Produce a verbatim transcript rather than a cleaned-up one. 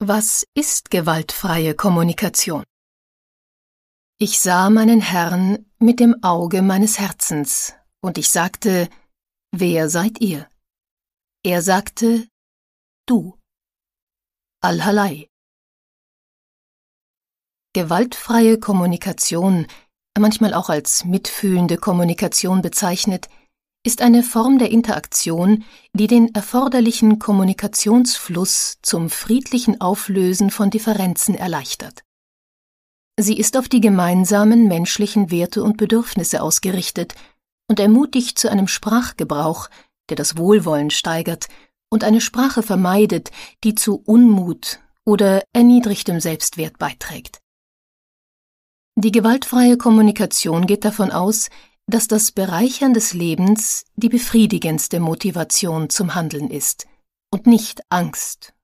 Was ist gewaltfreie Kommunikation? Ich sah meinen Herrn mit dem Auge meines Herzens, und ich sagte, wer seid ihr? Er sagte, du. Al-Halai. Gewaltfreie Kommunikation, manchmal auch als mitfühlende Kommunikation bezeichnet, ist eine Form der Interaktion, die den erforderlichen Kommunikationsfluss zum friedlichen Auflösen von Differenzen erleichtert. Sie ist auf die gemeinsamen menschlichen Werte und Bedürfnisse ausgerichtet und ermutigt zu einem Sprachgebrauch, der das Wohlwollen steigert und eine Sprache vermeidet, die zu Unmut oder erniedrigtem Selbstwert beiträgt. Die gewaltfreie Kommunikation geht davon aus, dass das Bereichern des Lebens die befriedigendste Motivation zum Handeln ist und nicht Angst